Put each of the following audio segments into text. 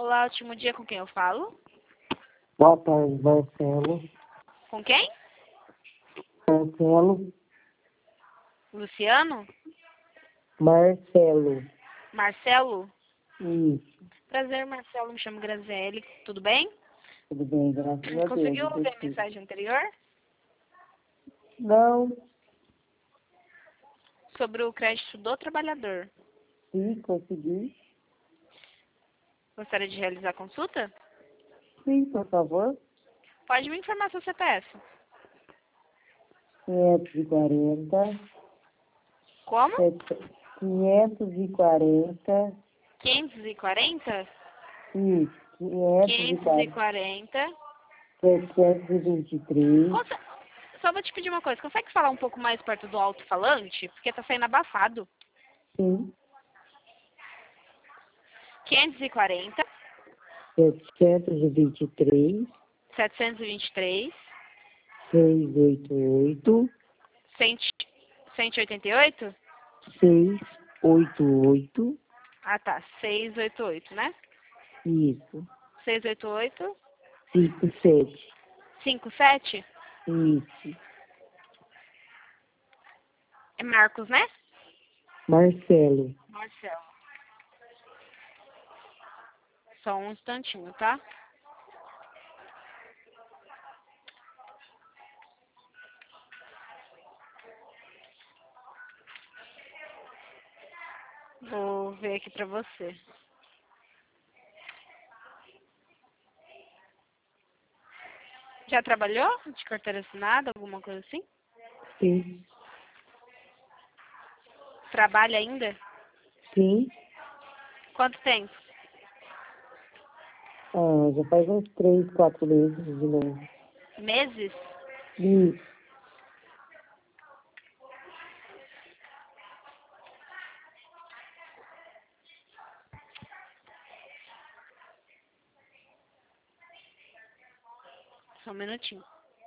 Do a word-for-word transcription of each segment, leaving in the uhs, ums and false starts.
Olá, ótimo dia, com quem eu falo? Boa tarde, Marcelo. Com quem? Marcelo. Luciano? Marcelo. Marcelo? Isso. Prazer, Marcelo, me chamo Graziele, tudo bem? Tudo bem, graças a Deus. Conseguiu e ver a você? mensagem anterior? Não, Sobre o crédito do trabalhador. sim, consegui. Gostaria de realizar a consulta? Sim, por favor. Pode me informar seu C P F. quinhentos e quarenta. Como? quinhentos e quarenta. quinhentos e quarenta? Isso. quinhentos e quinhentos e quarenta. quarenta. setecentos e vinte e três. Conse- Só vou te pedir uma coisa, consegue falar um pouco mais perto do alto-falante? Porque tá saindo abafado. Sim. quinhentos e quarenta, setecentos e vinte e três. setecentos e vinte e três, seiscentos e oitenta e oito. cento e oitenta e oito? seiscentos e oitenta e oito. Ah, tá. seiscentos e oitenta e oito, né? Isso. seiscentos e oitenta e oito, cinquenta e sete. cinquenta e sete? Isso. É Marcos, né? Marcelo. Marcelo. Só um instantinho, tá? Vou ver aqui pra você. Já trabalhou de carteira assinada, alguma coisa assim? Sim. Trabalha ainda? Sim. Quanto tempo? Ah, já faz uns três, quatro meses de novo. Meses? Isso. Só um minutinho.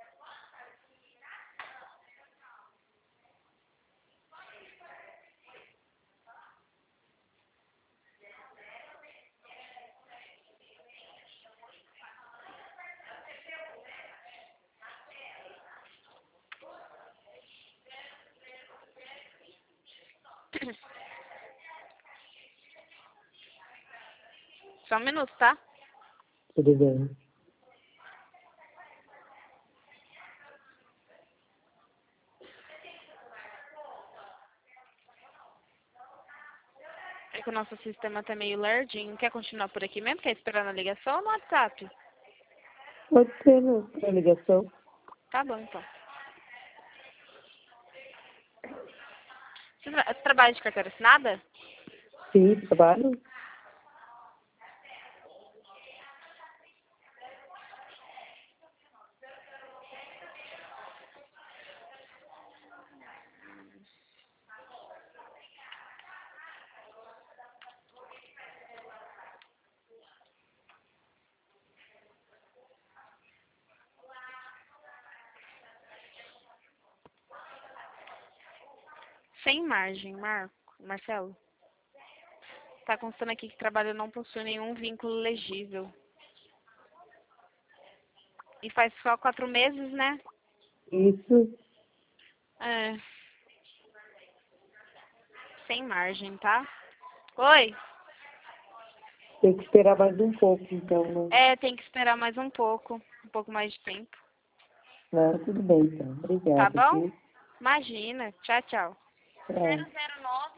Só um minuto, tá? Tudo bem. É que o nosso sistema tá meio lerdinho. Quer continuar por aqui mesmo? Quer esperar na ligação ou no WhatsApp? Pode ser no- na ligação. Tá bom, então. Você tra trabalha de carteira assinada? Sim, trabalho. Sem margem, Marco. Marcelo. Tá constando aqui que o trabalho não possui nenhum vínculo legível. E faz só quatro meses, né? Isso. É. Sem margem, tá? Oi? Tem que esperar mais um pouco, então, né? É, tem que esperar mais um pouco. Um pouco mais de tempo. Não, tudo bem, então. Tá Obrigada, bom? viu? Imagina. Tchau, tchau. Tchau. zero zero nove